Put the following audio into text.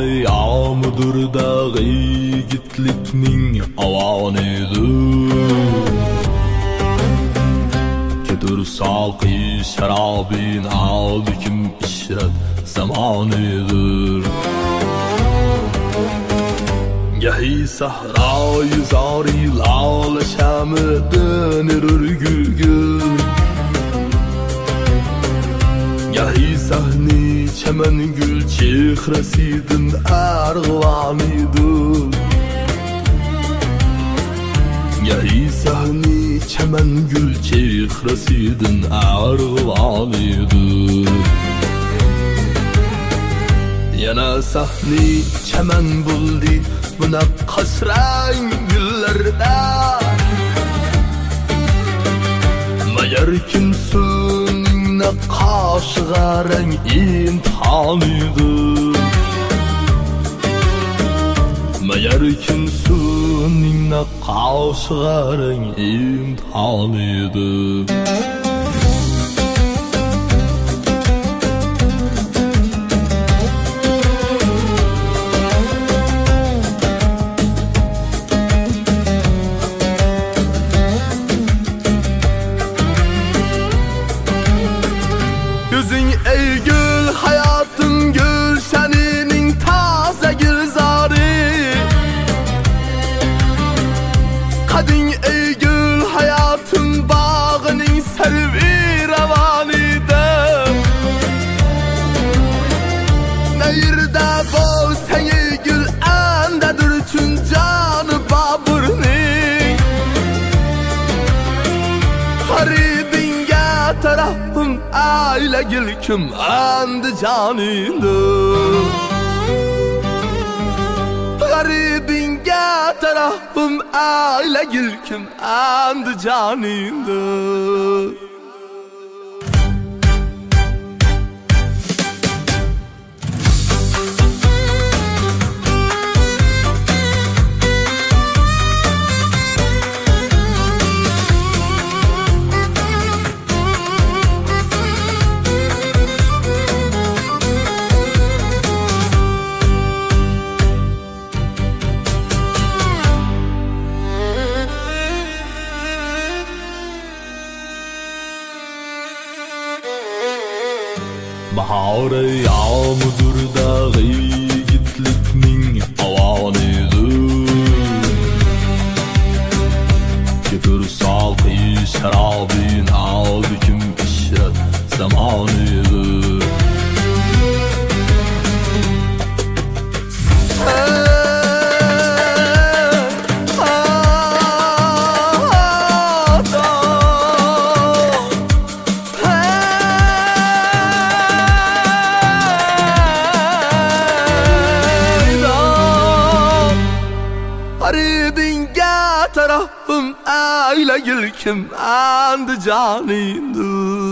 yağmudur dağı yigitlikning avonidir. Kedir salqi sharobin albikim ishrat zamonidir. Gahi sahroyi zori lol shamidan gulgul, gahi sahni chaman gul chehrasidan arg'vonidir. Gahi sahni chaman gul chehrasidan arg'vonidir. Yana sahni chaman buldi munaqqas rang gullarda, magar kimsuning naqoshiga rang imtihonidir. Magar kimsuning naqoshiga rang imtihonidir. Gözün ey gül, hayatın gül, senin taze gülzarı. Kadın ey gül, hayatın bağının servi revanide. Ne yerde bol sen ey gül, endedir çün canı babırni. Haribinge tarafım aile gülküm endi canındır. Garibinge tarafım aile gülküm endi canındır. Bahar yağmudur dağı yigitlikning avonidir. Kedir salqi sharobin albikim ishrat zamonidir. Garibinge tarafım aile gülküm endi canındır.